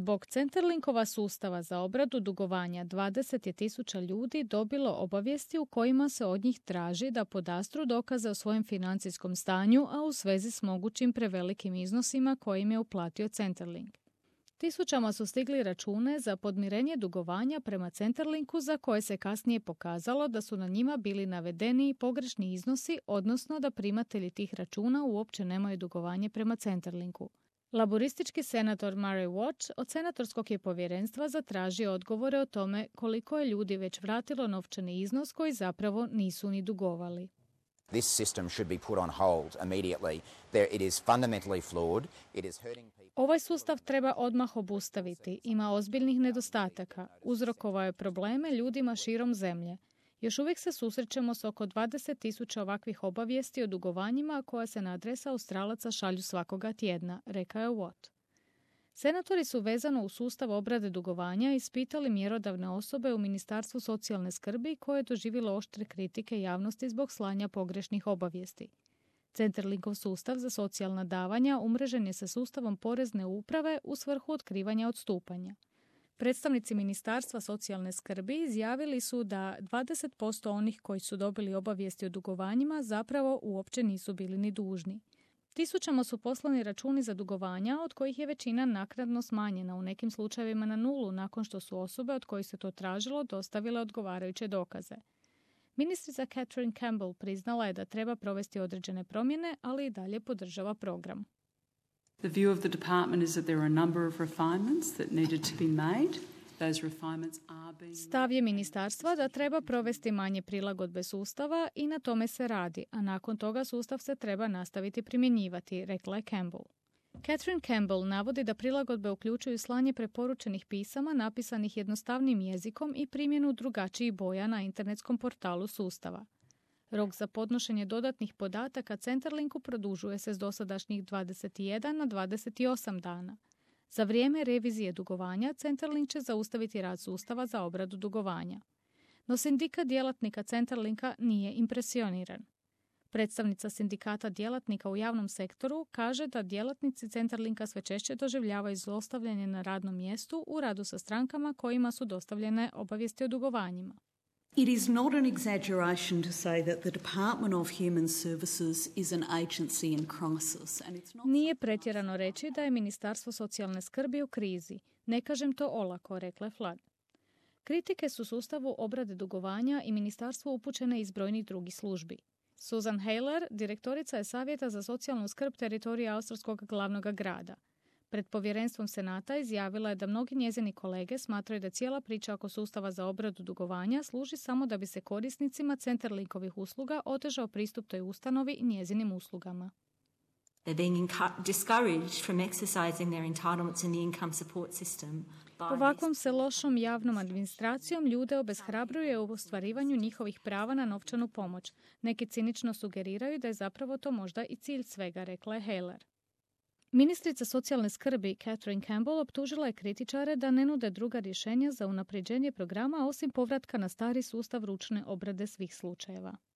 Zbog Centrelinkova sustava za obradu dugovanja 20.000 ljudi dobilo obavijesti u kojima se od njih traži da podastru dokaze o svojem financijskom stanju, a u svezi s mogućim prevelikim iznosima kojim je uplatio Centrelink. Tisućama su stigli račune za podmirenje dugovanja prema Centrelinku za koje se kasnije pokazalo da su na njima bili navedeni pogrešni iznosi, odnosno da primatelji tih računa uopće nemaju dugovanje prema Centrelinku. Laboristički senator Murray Watt od senatorskog je povjerenstva zatražio odgovore o tome koliko je ljudi već vratilo novčani iznos koji zapravo nisu ni dugovali. This system should be put on hold immediately. It is fundamentally flawed. It is hurting people. Ovaj sustav treba odmah obustaviti. Ima ozbiljnih nedostataka. Uzrokovao je probleme ljudima širom zemlje. Još uvijek se susrećemo s oko 20.000 ovakvih obavijesti o dugovanjima koja se na adrese Australaca šalju svakoga tjedna, rekao je Watt. Senatori su vezano u sustav obrade dugovanja ispitali mjerodavne osobe u Ministarstvu socijalne skrbi koje je doživjelo oštre kritike javnosti zbog slanja pogrešnih obavijesti. Centrelinkov sustav za socijalna davanja umrežen je sa sustavom porezne uprave u svrhu otkrivanja odstupanja. Predstavnici Ministarstva socijalne skrbi izjavili su da 20% onih koji su dobili obavijesti o dugovanjima zapravo uopće nisu bili ni dužni. Tisućama su poslani računi za dugovanja, od kojih je većina naknadno smanjena, u nekim slučajevima na nulu, nakon što su osobe od kojih se to tražilo dostavile odgovarajuće dokaze. Ministrica Catherine Campbell priznala je da treba provesti određene promjene, ali i dalje podržava program. The view of the department is that there are a number of refinements that needed to be made. Those refinements are being... Stav je ministarstva da treba provesti manje prilagodbe sustava i na tome se radi, a nakon toga sustav se treba nastaviti primjenjivati, rekla je Campbell. Catherine Campbell navodi da prilagodbe uključuju slanje preporučenih pisama napisanih jednostavnim jezikom i primjenu drugačijih boja na internetskom portalu sustava. Rok za podnošenje dodatnih podataka Centrelinku produžuje se s dosadašnjih 21 na 28 dana. Za vrijeme revizije dugovanja Centrelink će zaustaviti rad sustava za obradu dugovanja. No sindikat djelatnika Centrelinka nije impresioniran. Predstavnica sindikata djelatnika u javnom sektoru kaže da djelatnici Centrelinka sve češće doživljavaju zlostavljanje na radnom mjestu u radu sa strankama kojima su dostavljene obavijesti o dugovanjima. It is not an exaggeration to say that the Department of Human Services is an agency in crisis. Nije pretjerano reći da je Ministarstvo socijalne skrbi u krizi. Ne kažem to olako, rekla je Flood. Kritike su sustavu obrade dugovanja i ministarstvu upućene iz brojnih drugih službi. Susan Haler, direktorica je Savjeta za socijalnu skrb teritorija australskog glavnog grada. Pred povjerenstvom Senata izjavila je da mnogi njezini kolege smatraju da cijela priča oko sustava za obradu dugovanja služi samo da bi se korisnicima Centrelinkovih usluga otežao pristup toj ustanovi i njezinim uslugama. They're being discouraged from exercising their entitlements in the income support system. Ovakvom se lošom javnom administracijom ljude obeshrabruje u ostvarivanju njihovih prava na novčanu pomoć. Neki cinično sugeriraju da je zapravo to možda i cilj svega, rekla je Haler. Ministrica socijalne skrbi Catherine Campbell optužila je kritičare da ne nude druga rješenja za unapređenje programa osim povratka na stari sustav ručne obrade svih slučajeva.